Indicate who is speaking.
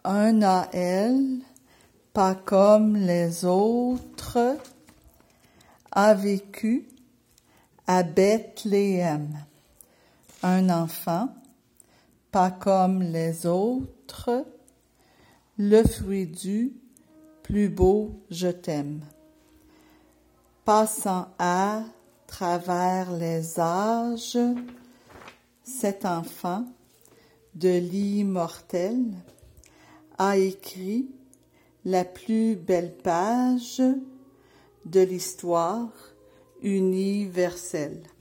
Speaker 1: Un Noël, pas comme les autres, a vécu à Bethléem. Un enfant, pas comme les autres, le fruit du plus beau je t'aime. Passant à travers les âges, cet enfant de l'immortel a écrit la plus belle page de l'histoire universelle.